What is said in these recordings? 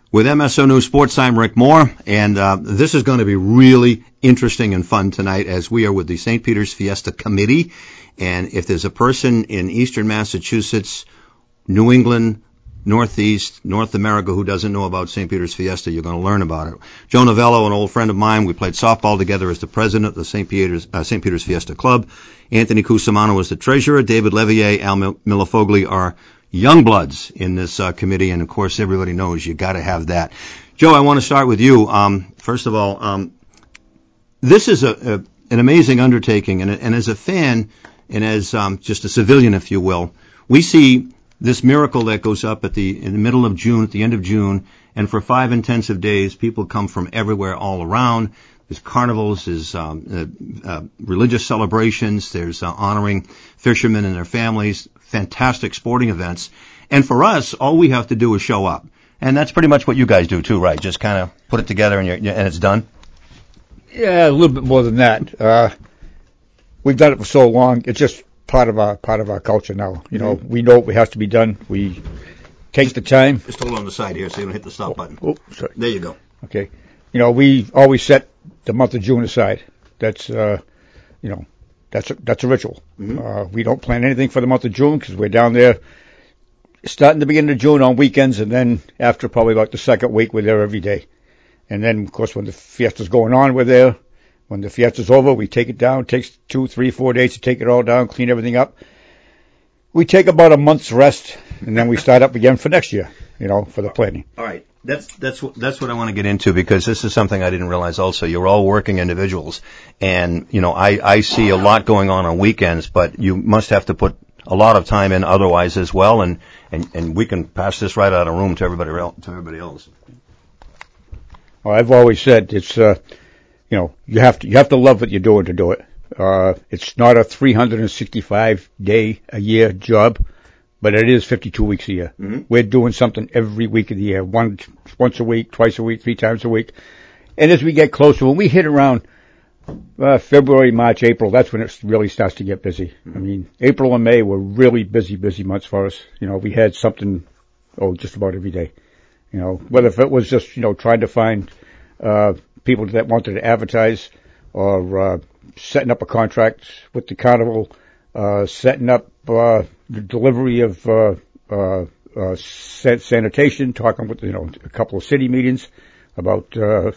With MSO News Sports, I'm Rick Moore, and this is going to be really interesting and fun tonight as we are with the St. Peter's Fiesta Committee. And if there's a person in eastern Massachusetts, New England, Northeast, North America who doesn't know about St. Peter's Fiesta, you're going to learn about it. Joe Novello, an old friend of mine, we played softball together as the president of the St. Peter's Fiesta Club. Anthony Cusimano is the treasurer. David Levier, Al Millefogli are young bloods in this committee, and of course everybody knows you got to have that. Joe, I want to start with you. First of all, this is an amazing undertaking, and as a fan and as just a civilian, if you will, we see this miracle that goes up in the middle of June, at the end of June, and for 5 intensive days, people come from everywhere all around. There's carnivals, there's religious celebrations, there's honoring fishermen and their families, fantastic sporting events. And for us, all we have to do is show up. And that's pretty much what you guys do too, right? Just kind of put it together and it's done? Yeah, a little bit more than that. We've done it for so long. It's just part of our culture now. You know, we know what has to be done. We take the time. Just hold on the side here so you don't hit the stop button. Oh, sorry. There you go. Okay. You know, we always set the month of June aside. That's that's a ritual. Mm-hmm. We don't plan anything for the month of June because we're down there starting the beginning of June on weekends, and then after probably about the second week, we're there every day. And then, of course, when the fiesta's going on, we're there. When the fiesta's over, we take it down. It takes 2, 3, 4 days to take it all down, clean everything up. We take about a month's rest, and then we start up again for next year, for the planning. All right. That's what I want to get into, because this is something I didn't realize also. You're all working individuals, and, I see a lot going on weekends, but you must have to put a lot of time in otherwise as well, and we can pass this right out of room to everybody else. Well, I've always said it's, you have to love what you're doing to do it. It's not a 365-day a year job, but it is 52 weeks a year. Mm-hmm. We're doing something every week of the year, once a week, twice a week, 3 times a week. And as we get closer, when we hit around February, March, April, that's when it really starts to get busy. Mm-hmm. I mean, April and May were really busy months for us. We had something, just about every day. Whether if it was just, trying to find people that wanted to advertise, or setting up a contract with the carnival, setting up the delivery of sanitation, talking with a couple of city meetings about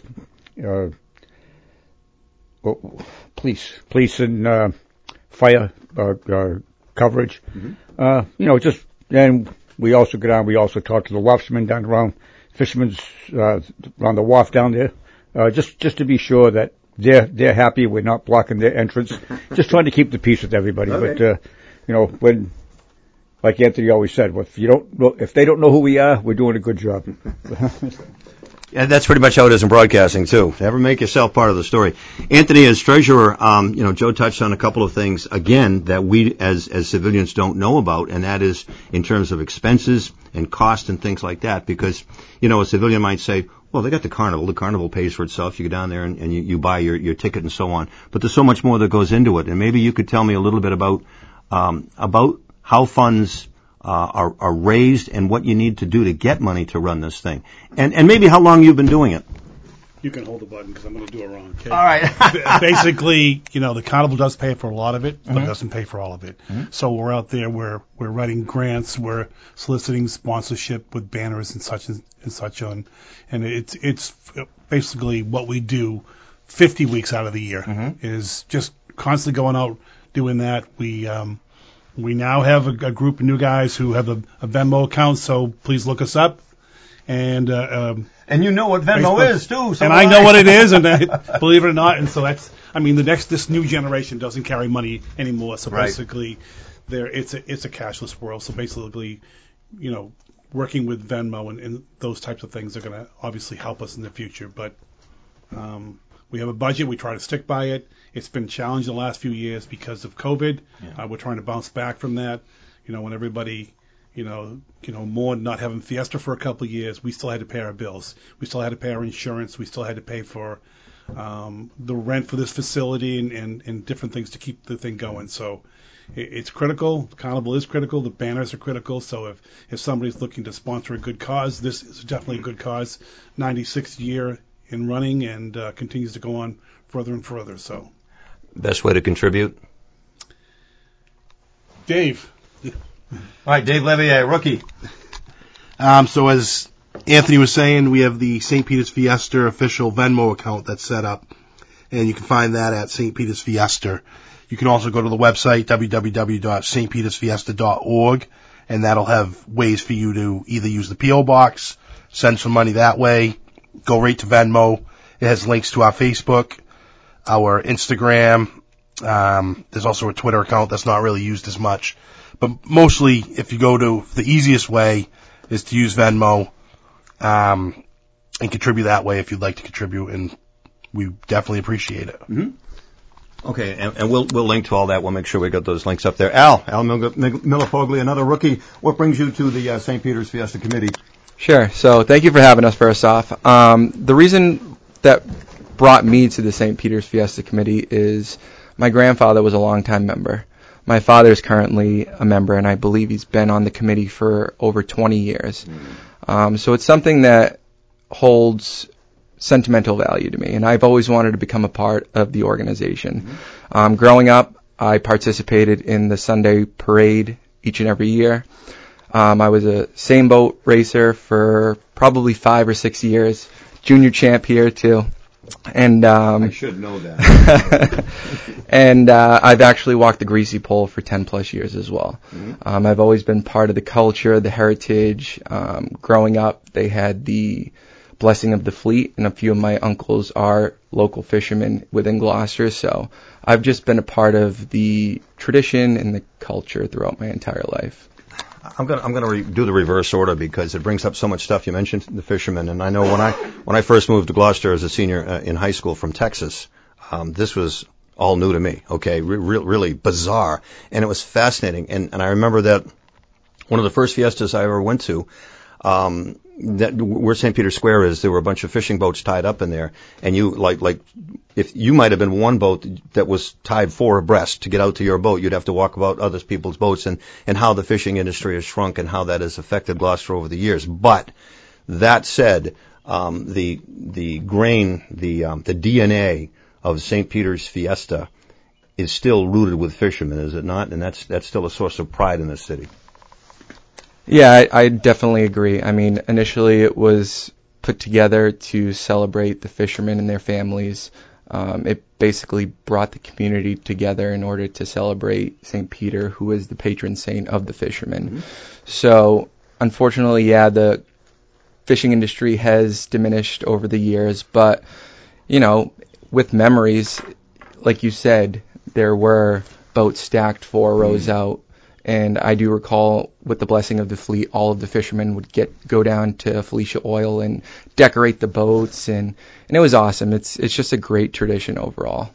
police and fire coverage. Mm-hmm. And we also go down. We also talk to the lobstermen down around, fishermen's around the wharf down there, just to be sure that they're happy. We're not blocking their entrance. Just trying to keep the peace with everybody. Okay. But when, like Anthony always said, if they don't know who we are, we're doing a good job. Yeah, that's pretty much how it is in broadcasting too. Never make yourself part of the story. Anthony, as treasurer, Joe touched on a couple of things again that we as civilians don't know about, and that is in terms of expenses and cost and things like that. Because a civilian might say, well, they got the carnival. The carnival pays for itself. You go down there and you buy your ticket and so on. But there's so much more that goes into it. And maybe you could tell me a little bit about how funds are raised and what you need to do to get money to run this thing, and maybe how long you've been doing it. You can hold the button because I'm going to do it wrong. Okay? All right. Basically, the carnival does pay for a lot of it, but Mm-hmm. it doesn't pay for all of it. Mm-hmm. So we're out there, we're writing grants, we're soliciting sponsorship with banners and such on, and it's basically what we do 50 weeks out of the year. Mm-hmm. Is just constantly going out doing that. We now have a group of new guys who have a Venmo account, so please look us up. And you know what Venmo Facebook is too. So and I know what it is, and believe it or not, and so this new generation doesn't carry money anymore. So right. Basically, it's a cashless world. So basically, working with Venmo and those types of things are going to obviously help us in the future. But we have a budget. We try to stick by it. It's been challenged the last few years because of COVID. Yeah. We're trying to bounce back from that. When everybody, more not having Fiesta for a couple of years, we still had to pay our bills. We still had to pay our insurance. We still had to pay for the rent for this facility and different things to keep the thing going. So it's critical. Carnival is critical. The banners are critical. So if somebody's looking to sponsor a good cause, this is definitely a good cause. 96th year in running and continues to go on further and further. So, best way to contribute? Dave. All right, Dave Levier, rookie. So as Anthony was saying, we have the St. Peter's Fiesta official Venmo account that's set up, and you can find that at St. Peter's Fiesta. You can also go to the website, www.stpetersfiesta.org, and that'll have ways for you to either use the P.O. box, send some money that way, go right to Venmo. It has links to our Facebook, our Instagram. There's also a Twitter account that's not really used as much. But mostly, if you go to the easiest way is to use Venmo, and contribute that way if you'd like to contribute, and we definitely appreciate it. Mm-hmm. Okay, and we'll link to all that. We'll make sure we got those links up there. Al Milifogli, another rookie. What brings you to the St. Peter's Fiesta Committee? Sure. So thank you for having us, first off. The reason that brought me to the St. Peter's Fiesta Committee is my grandfather was a longtime member. My father is currently a member, and I believe he's been on the committee for over 20 years. So it's something that holds sentimental value to me, and I've always wanted to become a part of the organization. Growing up, I participated in the Sunday parade each and every year. I was a same boat racer for probably 5 or 6 years, junior champ here too. And I should know that. and I've actually walked the greasy pole for 10 plus years as well. I've always been part of the culture, the heritage. Growing up, they had the Blessing of the Fleet, and a few of my uncles are local fishermen within Gloucester, so I've just been a part of the tradition and the culture throughout my entire life. I'm gonna do the reverse order because it brings up so much stuff. You mentioned the fishermen, and I know when I first moved to Gloucester as a senior in high school from Texas, this was all new to me. Okay, really bizarre, and it was fascinating. And I remember that one of the first fiestas I ever went to, that where St. Peter's Square is, there were a bunch of fishing boats tied up in there, and you like if you might have been one boat that was tied 4 abreast to get out to your boat, you'd have to walk about other people's boats, and how the fishing industry has shrunk and how that has affected Gloucester over the years. But that said, the grain, the DNA of St. Peter's Fiesta is still rooted with fishermen, is it not? And that's still a source of pride in the city. Yeah, I definitely agree. I mean, initially it was put together to celebrate the fishermen and their families. It basically brought the community together in order to celebrate St. Peter, who is the patron saint of the fishermen. So, unfortunately, the fishing industry has diminished over the years, but, with memories, like you said, there were boats stacked 4 rows out. And I do recall, with the Blessing of the Fleet, all of the fishermen would go down to Felicia Oil and decorate the boats, and it was awesome. It's just a great tradition overall.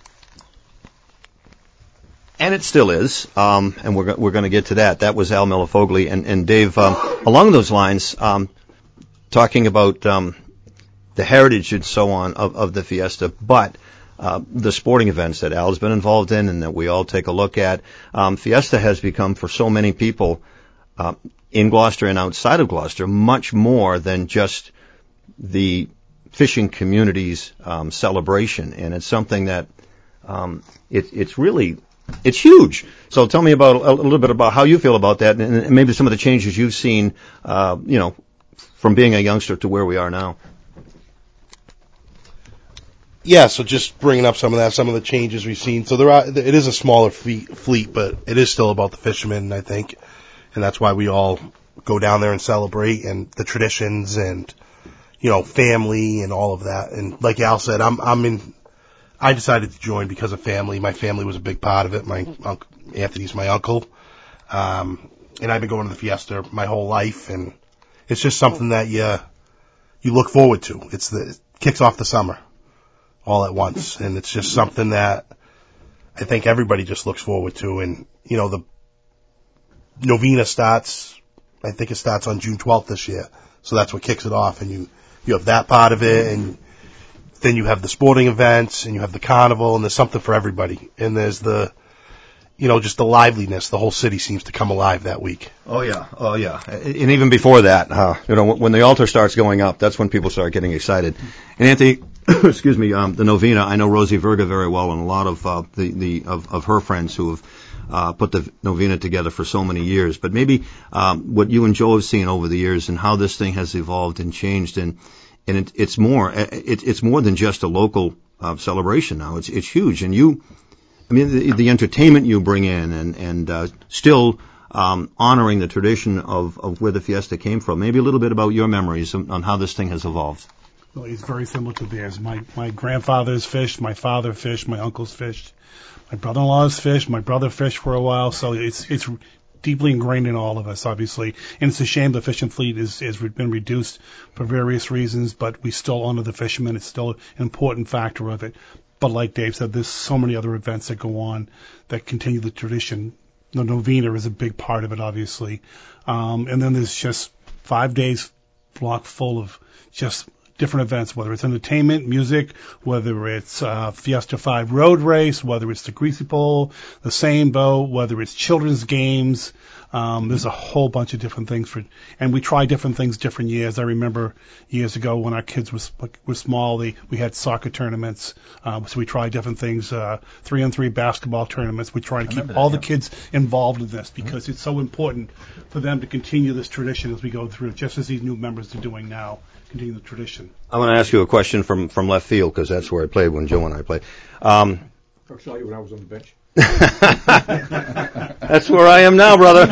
And it still is, and we're going to get to that. That was Al Milifogli and Dave. Along those lines, talking about the heritage and so on of the Fiesta, but the sporting events that Al has been involved in and that we all take a look at. Fiesta has become, for so many people in Gloucester and outside of Gloucester, much more than just the fishing community's celebration. And it's something that it's huge. So tell me about a little bit about how you feel about that, and maybe some of the changes you've seen, from being a youngster to where we are now. Yeah, so just bringing up some of the changes we've seen. So it is a smaller fleet, but it is still about the fishermen, I think, and that's why we all go down there and celebrate, and the traditions and, family and all of that. And like Al said, I decided to join because of family. My family was a big part of it. My uncle, Anthony's my uncle, and I've been going to the Fiesta my whole life, and it's just something that you look forward to. It kicks off the summer all at once, and it's just something that I think everybody just looks forward to. And the Novena starts, I think it starts on June 12th this year, so that's what kicks it off. And you have that part of it, and then you have the sporting events, and you have the carnival, and there's something for everybody. And there's the just the liveliness. The whole city seems to come alive that week. Oh yeah, and even before that, when the altar starts going up, that's when people start getting excited. And Anthony, excuse me, the novena. I know Rosie Verga very well, and a lot of of her friends who have put the novena together for so many years. But maybe what you and Joe have seen over the years, and how this thing has evolved and changed, and it's more than just a local celebration now. It's huge, and the entertainment you bring in, and still honoring the tradition of where the fiesta came from. Maybe a little bit about your memories on how this thing has evolved. Well, it's very similar to theirs. My grandfather's fished, my father fished, my uncles fished, my brother-in-law's fished, my brother fished for a while. So it's deeply ingrained in all of us, obviously. And it's a shame the fishing fleet has been reduced for various reasons, but we still honor the fishermen. It's still an important factor of it. But like Dave said, there's so many other events that go on that continue the tradition. The novena is a big part of it, obviously. And then there's just 5 days block full of just different events, whether it's entertainment, music, whether it's Fiesta 5 road race, whether it's the Greasy Pole, the Same Boat, whether it's children's games. There's a whole bunch of different things and we try different things different years. I remember years ago when our kids were small, we had soccer tournaments, so we tried different things, 3-on-3 basketball tournaments. We try to keep all the kids involved in this because it's so important for them to continue this tradition as we go through, just as these new members are doing now. Continue the tradition. I want to ask you a question from left field, because that's where I played when Joe and I played. I saw you when I was on the bench. That's where I am now, brother.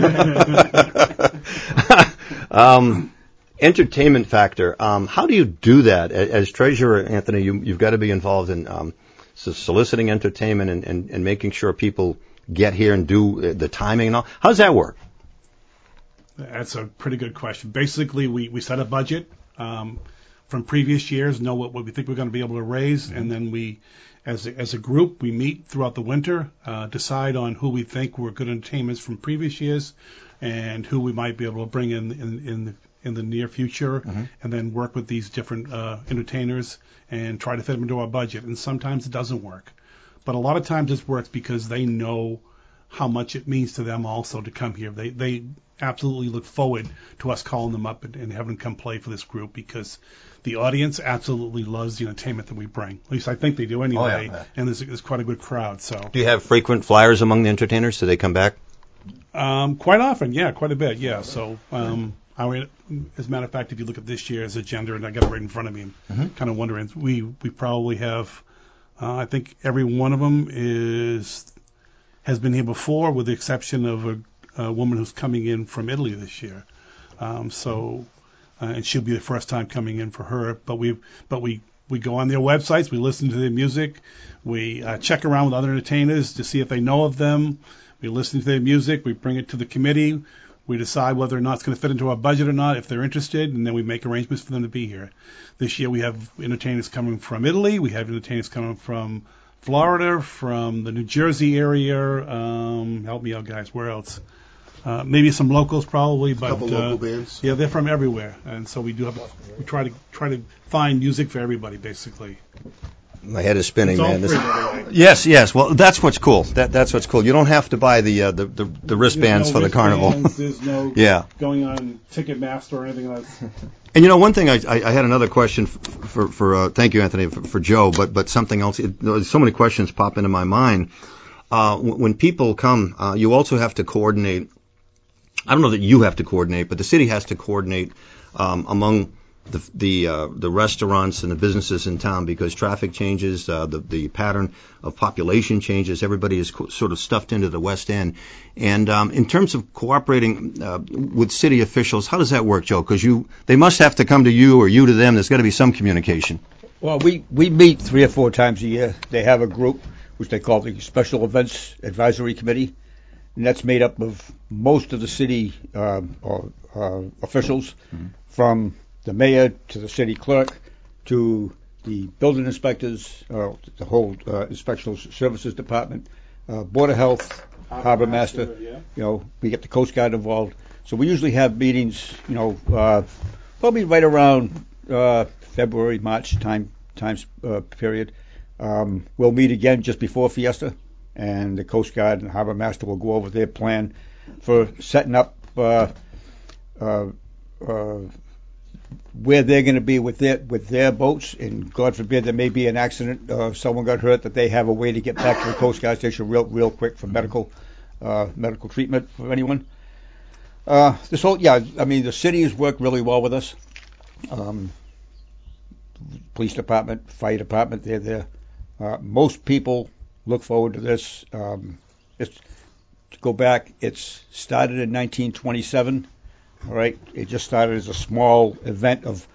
Entertainment factor. How do you do that? As treasurer, Anthony, you've got to be involved in soliciting entertainment and making sure people get here and do the timing and all. How does that work? That's a pretty good question. Basically, we set a budget from previous years, know what we think we're going to be able to raise, and then we, as a group, we meet throughout the winter, decide on who we think were good entertainments from previous years, and who we might be able to bring in the near future, and then work with these different entertainers and try to fit them into our budget. And sometimes it doesn't work, but a lot of times it works because they know how much it means to them also to come here. They absolutely look forward to us calling them up and having them come play for this group, because the audience absolutely loves the entertainment that we bring. At least I think they do anyway. Oh, yeah. And there's quite a good crowd. So, do you have frequent flyers among the entertainers? Do they come back? Quite often, yeah, quite a bit, yeah. So, as a matter of fact, if you look at this year's agenda, and I got it right in front of me, I'm kind of wondering, we probably have, I think every one of them has been here before, with the exception of a woman who's coming in from Italy this year. And she'll be the first time coming in for her. But we go on their websites, we listen to their music, we check around with other entertainers to see if they know of them. We listen to their music, we bring it to the committee, we decide whether or not it's going to fit into our budget or not, if they're interested, and then we make arrangements for them to be here. This year we have entertainers coming from Italy, we have entertainers coming from Florida, from the New Jersey area. Help me out, guys. Where else? Maybe some locals, probably, but a couple local bands. Yeah, they're from everywhere, and so we try to find music for everybody, basically. My head is spinning, man. Free, anyway. Yes. Well, that's what's cool. That's what's cool. You don't have to buy the wristbands for the carnival. There's no going on Ticketmaster or anything like that. And one thing, I had another question for thank you, Anthony, for Joe, but something else. So many questions pop into my mind. When people come, you also have to coordinate. I don't know that you have to coordinate, but the city has to coordinate among the restaurants and the businesses in town, because traffic changes, the pattern of population changes. Everybody is sort of stuffed into the West End. And in terms of cooperating with city officials, how does that work, Joe? Because they must have to come to you or you to them. There's got to be some communication. Well, we meet 3 or 4 times a year. They have a group which they call the Special Events Advisory Committee, and that's made up of most of the city officials, from the mayor to the city clerk to the building inspectors, the whole inspectional services department, Board of Health, Harbor Master. Yeah. We get the Coast Guard involved. So we usually have meetings, probably right around February, March time period. We'll meet again just before Fiesta, and the Coast Guard and Harbor Master will go over their plan for setting up where they're going to be with their boats, and God forbid there may be an accident, someone got hurt, that they have a way to get back to the Coast Guard station real quick for medical treatment for anyone. The city has worked really well with us. Police department, fire department, they're there. Most people look forward to this. To go back, it's started in 1927. All right, it just started as a small event of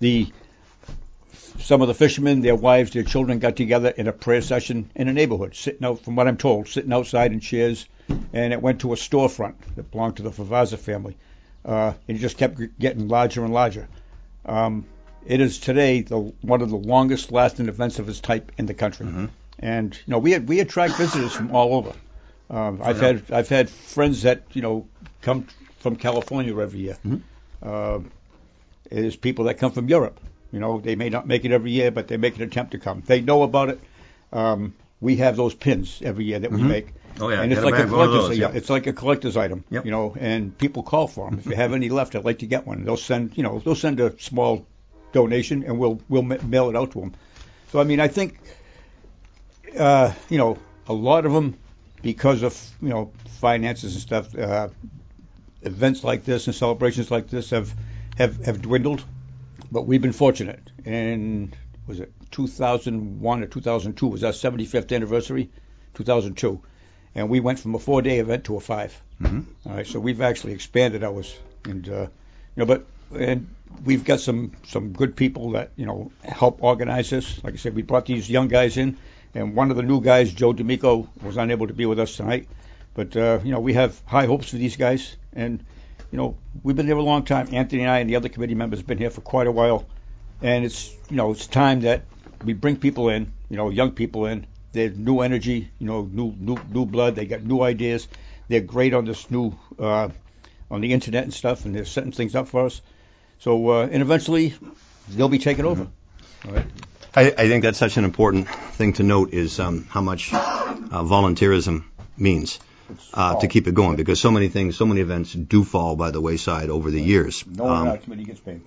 some of the fishermen, their wives, their children got together in a prayer session in a neighborhood, from what I'm told, sitting outside in chairs, and it went to a storefront that belonged to the Favazza family. And it just kept getting larger and larger. It is today one of the longest lasting events of its type in the country. Mm-hmm. And we attract visitors from all over. I've had friends that come from California every year. Mm-hmm. There's people that come from Europe. They may not make it every year, but they make an attempt to come. They know about it. We have those pins every year that we make. Oh yeah, and it's like a collector's those, yeah. It's like a collector's item. Yep. And people call for them. If you have any left, I'd like to get one. They'll send a small donation, and we'll mail it out to them. So I think a lot of them, because of finances and stuff, events like this and celebrations like this have dwindled, but we've been fortunate. And was it 2001 or 2002 was our 75th anniversary, 2002, and we went from a 4-day event to a 5. Mm-hmm. All right, so we've actually expanded ours, and and we've got some good people that help organize this. Like I said, we brought these young guys in, and one of the new guys, Joe D'Amico, was unable to be with us tonight. But we have high hopes for these guys, and we've been there a long time. Anthony and I and the other committee members have been here for quite a while, and it's time that we bring people in, young people in. There's new energy, new blood. They got new ideas. They're great on this new on the internet and stuff, and they're setting things up for us. So and eventually they'll be taken over. All right. I think that's such an important thing to note is how much volunteerism means to keep it going, because so many events do fall by the wayside over the years. No one in our committee gets paid.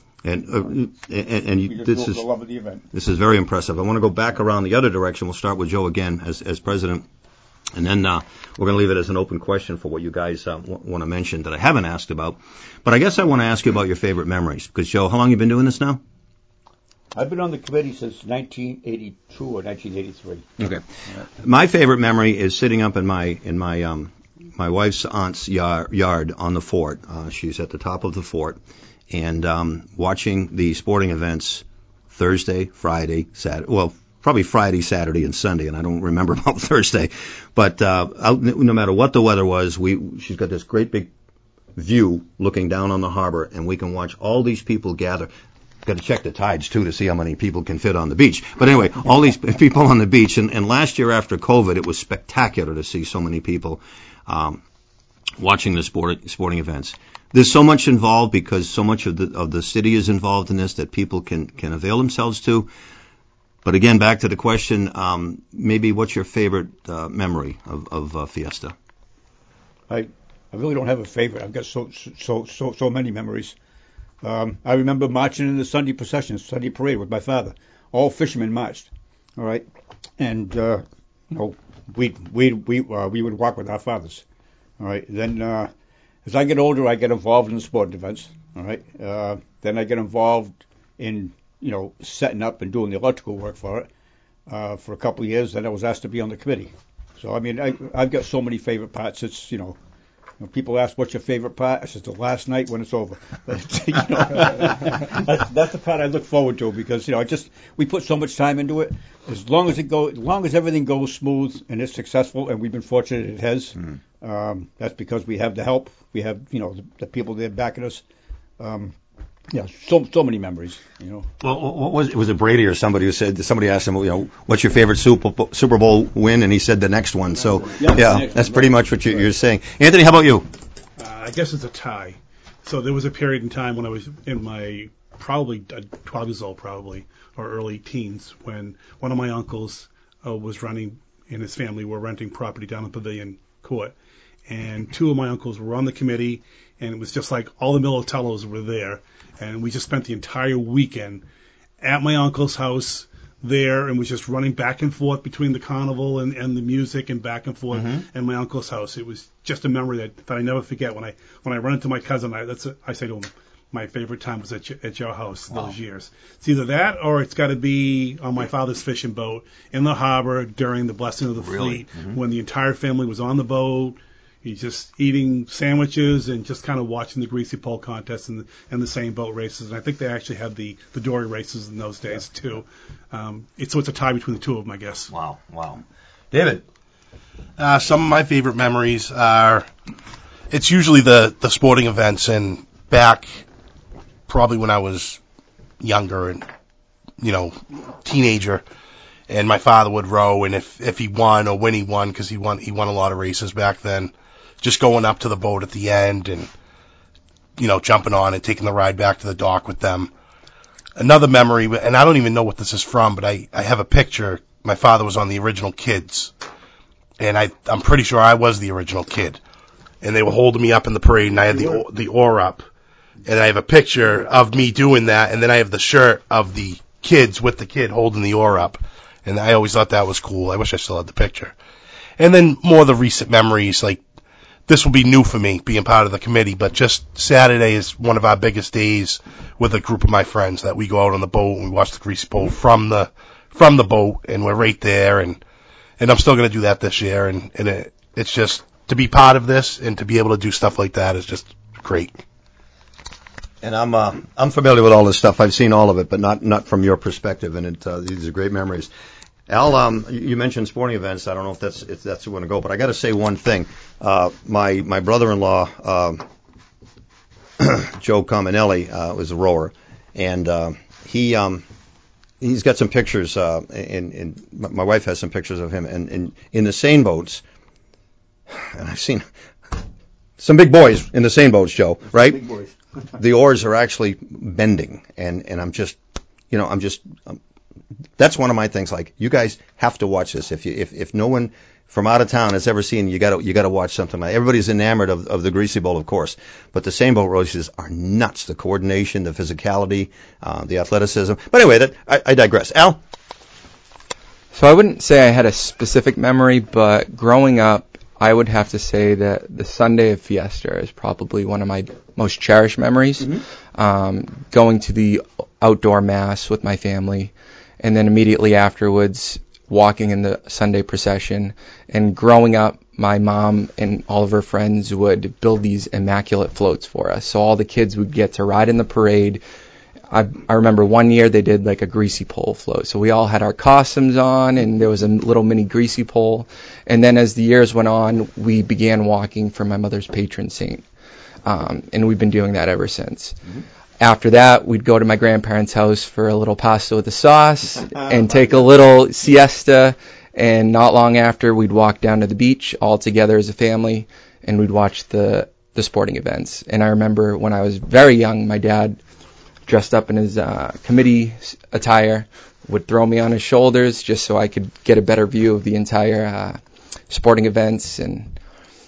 This is very impressive. I want to go back around the other direction. We'll start with Joe again as president, and then we're going to leave it as an open question for what you guys want to mention that I haven't asked about. But I guess I want to ask you about your favorite memories, because Joe, how long have you been doing this now? I've been on the committee since 1982 or 1983. Okay. My favorite memory is sitting up in my wife's aunt's yard on the fort. She's at the top of the fort, and watching the sporting events Thursday, Friday, Saturday. Well, probably Friday, Saturday, and Sunday, and I don't remember about Thursday. But no matter what the weather was, she's got this great big view looking down on the harbor, and we can watch all these people gather. Got to check the tides, too, to see how many people can fit on the beach. But anyway, all these people on the beach. And last year after COVID, it was spectacular to see so many people watching the sporting events. There's so much involved because so much of the city is involved in this that people can avail themselves to. But again, back to the question, maybe what's your favorite memory of Fiesta? I really don't have a favorite. I've got so many memories. I remember marching in the Sunday procession, Sunday parade with my father. All fishermen marched, all right, and we would walk with our fathers, all right. Then as I get older, I get involved in the sporting events, all right. Then I get involved in setting up and doing the electrical work for it for a couple of years. Then I was asked to be on the committee. So I've got so many favorite parts. It's people ask, what's your favorite part? I said, the last night when it's over. That's the part I look forward to, because, we put so much time into it. As long as everything goes smooth and it's successful, and we've been fortunate it has, that's because we have the help. We have, the people there backing us. So many memories, Well, was it Brady or somebody who said, somebody asked him, what's your favorite Super Bowl win? And he said the next one. So, that's pretty much what you're saying. Anthony, how about you? I guess it's a tie. So there was a period in time when I was in my 12 years old, or early teens, when one of my uncles was running and his family were renting property down in Pavilion Court. And two of my uncles were on the committee, and it was just like all the Militellos were there. And we just spent the entire weekend at my uncle's house there, and was just running back and forth between the carnival and the music, and back and forth and my uncle's house. It was just a memory that I never forget. When I run into my cousin, I say to him, my favorite time was at your house those years. It's either that or it's got to be on my father's fishing boat in the harbor during the blessing of the fleet, when the entire family was on the boat. He's just eating sandwiches and just kind of watching the greasy pole contest and the same boat races. And I think they actually had the dory races in those days too. So it's a tie between the two of them, I guess. Wow. David? Some of my favorite memories are, it's usually the sporting events, and back probably when I was younger and, teenager, and my father would row, and if he won or when he won, because he won a lot of races back then, just going up to the boat at the end and, jumping on and taking the ride back to the dock with them. Another memory, and I don't even know what this is from, but I have a picture. My father was on the original Kids, and I'm pretty sure I was the original kid. And they were holding me up in the parade, and I had the oar up. And I have a picture of me doing that, and then I have the shirt of the kids with the kid holding the oar up. And I always thought that was cool. I wish I still had the picture. And then more of the recent memories, like, this will be new for me, being part of the committee, but just Saturday is one of our biggest days with a group of my friends that we go out on the boat and we watch the greasy pole from the boat, and we're right there, and I'm still going to do that this year, and it's just, to be part of this and to be able to do stuff like that is just great. And I'm familiar with all this stuff. I've seen all of it, but not from your perspective, and these are great memories. Al, you mentioned sporting events. I don't know if that's where you want to go, but I got to say one thing. My brother-in-law, Joe Cominelli, was a rower, and he's got some pictures. And my wife has some pictures of him, and in the seine boats. And I've seen some big boys in the seine boats, Joe. Right? Big boys. The oars are actually bending, and I'm just. That's one of my things. Like, you guys have to watch this. If no one from out of town has ever seen, you got to watch something like. Everybody's enamored of the greasy bowl, of course, but the seine boat races are nuts. The coordination, the physicality, the athleticism. But anyway, I digress. Al. So I wouldn't say I had a specific memory, but growing up, I would have to say that the Sunday of Fiesta is probably one of my most cherished memories. Going to the outdoor mass with my family, and then immediately afterwards walking in the Sunday procession. And growing up, my mom and all of her friends would build these immaculate floats for us, so all the kids would get to ride in the parade. I remember one year they did like a greasy pole float, so we all had our costumes on, and there was a little mini greasy pole. And then as the years went on, we began walking for my mother's patron saint, and we've been doing that ever since. After that, we'd go to my grandparents' house for a little pasta with a sauce and take a little siesta, and not long after, we'd walk down to the beach all together as a family, and we'd watch the sporting events. And I remember when I was very young, my dad, dressed up in his committee attire, would throw me on his shoulders just so I could get a better view of the entire sporting events. And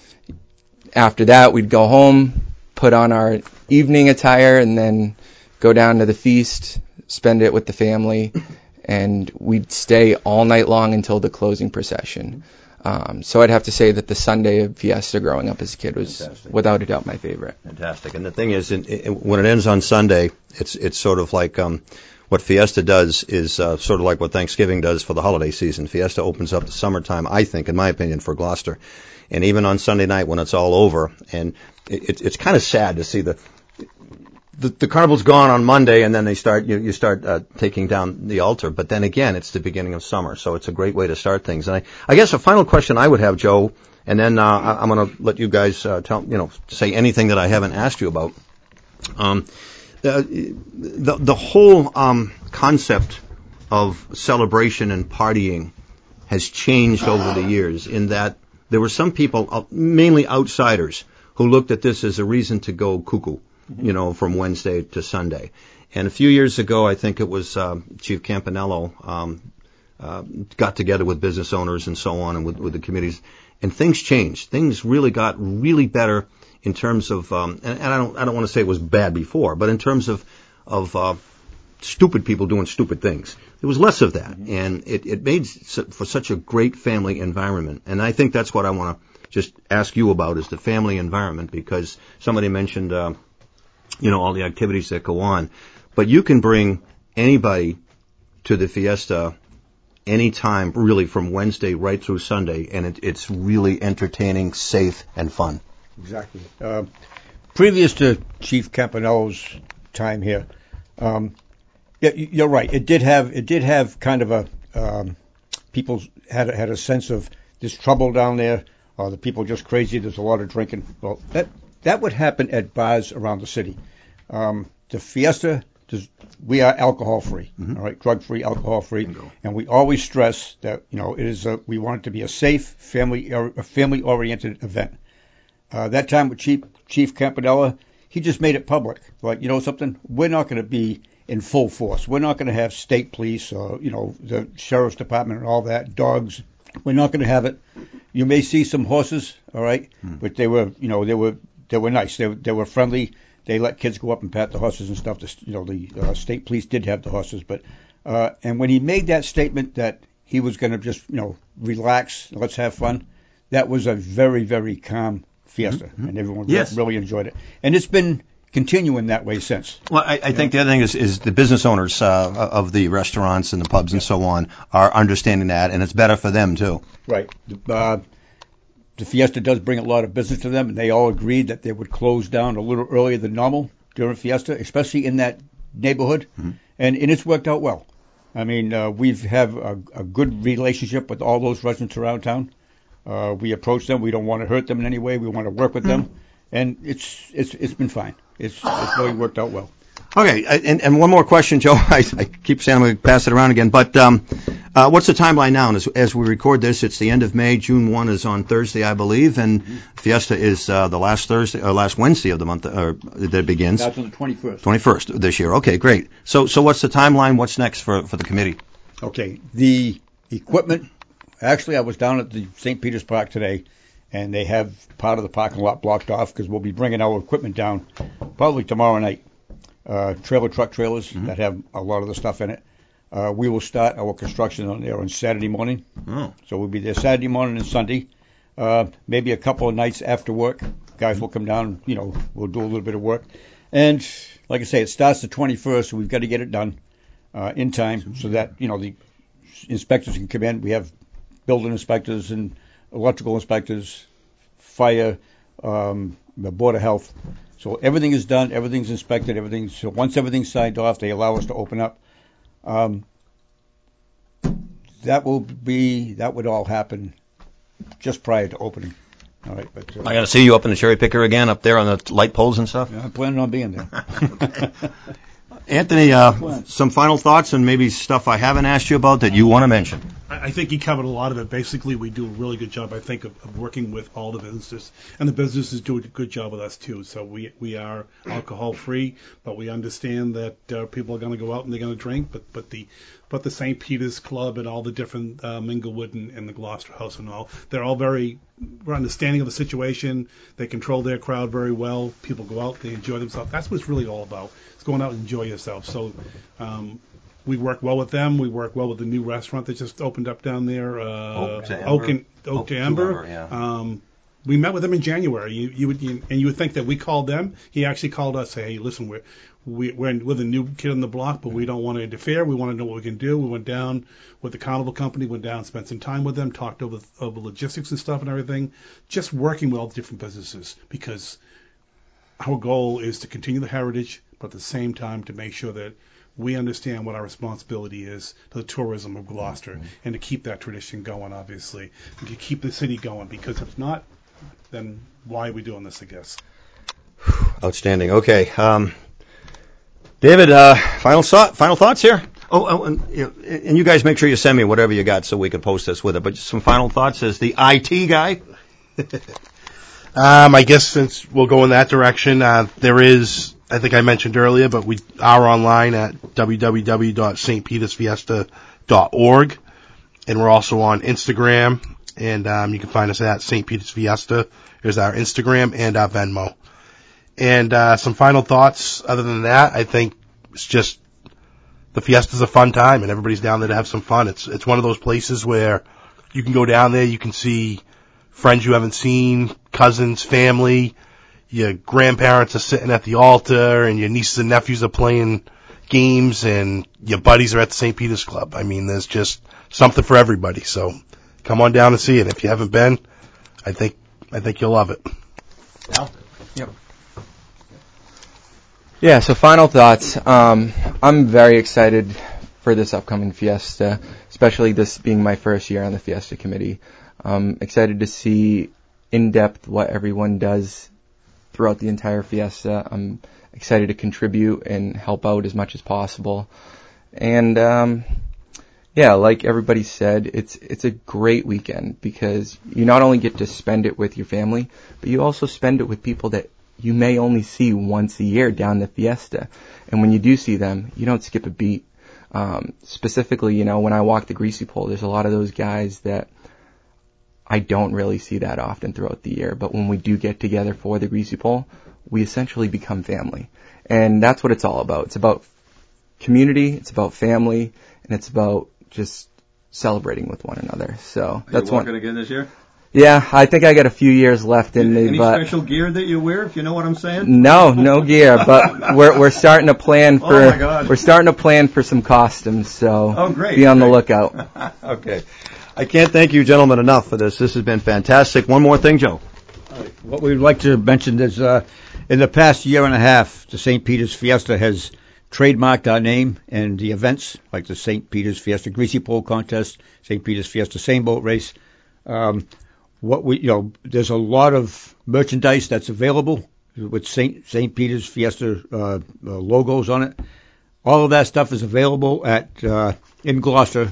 after that, we'd go home, put on our evening attire, and then go down to the feast, spend it with the family, and we'd stay all night long until the closing procession. So I'd have to say that the Sunday of Fiesta growing up as a kid was without a doubt my favorite. Fantastic. And the thing is, when it ends on Sunday, it's sort of like what Fiesta does is sort of like what Thanksgiving does for the holiday season. Fiesta opens up the summertime, I think, in my opinion, for Gloucester. And even on Sunday night when it's all over, and it's kind of sad to see the carnival's gone on Monday, and then you start taking down the altar. But then again, it's the beginning of summer, so it's a great way to start things. And I guess a final question I would have, Joe, and then I'm going to let you guys say anything that I haven't asked you about. The whole concept of celebration and partying has changed over the years, in that there were some people, mainly outsiders, who looked at this as a reason to go cuckoo, from Wednesday to Sunday. And a few years ago, I think it was Chief Campanello got together with business owners and so on, and with the committees, and things changed. Things really got really better in terms of, and I don't want to say it was bad before, but in terms of stupid people doing stupid things. There was less of that, and it made for such a great family environment. And I think that's what I want to just ask you about, is the family environment, because somebody mentioned, all the activities that go on. But you can bring anybody to the fiesta anytime, really, from Wednesday right through Sunday, and it's really entertaining, safe, and fun. Exactly. Previous to Chief Campanello's time here, yeah, you're right. It did have kind of a people had a sense of there's trouble down there. The people are just crazy. There's a lot of drinking. Well, that would happen at bars around the city. The fiesta, we are alcohol free, all right, drug free, alcohol free, and we always stress that it is we want it to be a safe family oriented event. That time with Chief Campanella, he just made it public. Like, something, we're not going to be in full force. We're not going to have state police or, the sheriff's department and all that, dogs. We're not going to have it. You may see some horses, all right, but they were nice. They were friendly. They let kids go up and pat the horses and stuff. The state police did have the horses, but and when he made that statement that he was going to just relax, let's have fun, that was a very, very calm fiesta, and everyone really enjoyed it. And it's been continuing that way since. Well, I think the other thing is the business owners of the restaurants and the pubs and so on are understanding that, and it's better for them too. Right. The fiesta does bring a lot of business to them, and they all agreed that they would close down a little earlier than normal during fiesta, especially in that neighborhood, and it's worked out well. I mean, we've have a good relationship with all those residents around town. We approach them. We don't want to hurt them in any way. We want to work with them, and it's been fine. It's really worked out well. Okay, and one more question, Joe. I keep saying I'm going to pass it around again, but what's the timeline now? And as we record this, it's the end of May. June 1 is on Thursday, I believe, and Fiesta is the last Wednesday of the month that begins. That's on the 21st. 21st this year. Okay, great. So what's the timeline? What's next for the committee? Okay, the equipment. Actually, I was down at the St. Peter's Park today, and they have part of the parking lot blocked off because we'll be bringing our equipment down probably tomorrow night. Trailer truck trailers that have a lot of the stuff in it. We will start our construction on there on Saturday morning. Oh. So we'll be there Saturday morning and Sunday. Maybe a couple of nights after work. Guys will come down, we'll do a little bit of work. And like I say, it starts the 21st, so we've got to get it done in time so that, the inspectors can come in. We have building inspectors and electrical inspectors, fire, the Board of Health. So everything is done, everything's inspected, so once everything's signed off, they allow us to open up. That would all happen just prior to opening. All right, but I got to see you up in the cherry picker again, up there on the light poles and stuff. Yeah, I'm planning on being there. Anthony, some final thoughts and maybe stuff I haven't asked you about that you want to mention. I think you covered a lot of it. Basically, we do a really good job, I think, of working with all the businesses, and the businesses do a good job with us too. So we are alcohol free, but we understand that people are going to go out and they're going to drink. But the St. Peter's Club and all the different Minglewood and the Gloucester House and all, they're all very understanding of the situation. They control their crowd very well. People go out, they enjoy themselves. That's what it's really all about. It's going out and enjoy yourself. So. We work well with them. We work well with the new restaurant that just opened up down there, Oak to Amber. Yeah. We met with them in January. You would think that we called them. He actually called us. Say, hey, listen, we're the new kid on the block, but we don't want to interfere. We want to know what we can do. We went down with the Carnival Company. Went down, spent some time with them, talked over logistics and stuff and everything. Just working with all the different businesses because our goal is to continue the heritage, but at the same time to make sure that we understand what our responsibility is to the tourism of Gloucester and to keep that tradition going, obviously, and to keep the city going, because if not, then why are we doing this, I guess? Outstanding. Okay. David, final thoughts here? And you guys make sure you send me whatever you got so we can post this with it, but just some final thoughts as the IT guy? I guess since we'll go in that direction, there is... I think I mentioned earlier, but we are online at www.stpetersfiesta.org. and we're also on Instagram, and you can find us at St. Peter's Fiesta. There's our Instagram and our Venmo. And some final thoughts other than that, I think it's just the Fiesta's a fun time, and everybody's down there to have some fun. It's one of those places where you can go down there, you can see friends you haven't seen, cousins, family, your grandparents are sitting at the altar, and your nieces and nephews are playing games, and your buddies are at the St. Peter's Club. I mean, there's just something for everybody. So come on down and see it. If you haven't been, I think you'll love it. Al? Yep. Yeah, so final thoughts. I'm very excited for this upcoming Fiesta, especially this being my first year on the Fiesta committee. I'm excited to see in depth what everyone does throughout the entire Fiesta. I'm excited to contribute and help out as much as possible. And yeah, like everybody said, it's a great weekend because you not only get to spend it with your family, but you also spend it with people that you may only see once a year down the Fiesta. And when you do see them, you don't skip a beat. Specifically, when I walk the Greasy Pole, there's a lot of those guys that I don't really see that often throughout the year. But when we do get together for the Greasy Pole, we essentially become family. And that's what it's all about. It's about community, it's about family, and it's about just celebrating with one another. So that's walking again this year? Yeah, I think I got a few years left in me. Any but special gear that you wear, if you know what I'm saying? No gear. But we're starting to plan for. Oh my God. We're starting to plan for some costumes. So great, be on the lookout. Okay, I can't thank you gentlemen enough for this. This has been fantastic. One more thing, Joe. What we'd like to mention is in the past year and a half, the St. Peter's Fiesta has trademarked our name and the events like the St. Peter's Fiesta Greasy Pole Contest, St. Peter's Fiesta Sailboat Race. There's a lot of merchandise that's available with St. Peter's Fiesta logos on it. All of that stuff is available at in Gloucester,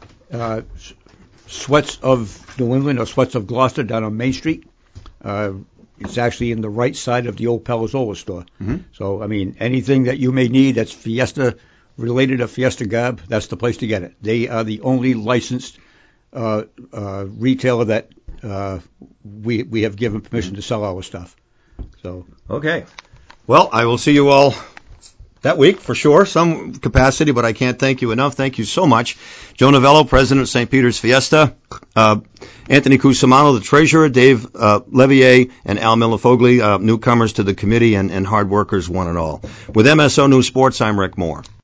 Sweats of New England or Sweats of Gloucester down on Main Street. It's actually in the right side of the old Palazzolo store. Mm-hmm. So, I mean, anything that you may need that's Fiesta related to Fiesta garb, that's the place to get it. They are the only licensed retailer that we have given permission to sell our stuff. So okay, well, I will see you all that week for sure, some capacity, but I can't thank you enough. Thank you so much, Joe Novello, president of St. Peter's Fiesta, Anthony Cusimano, the treasurer, Dave Levier, and Al Millefogli, newcomers to the committee and hard workers one and all. With MSO News Sports, I'm Rick Moore.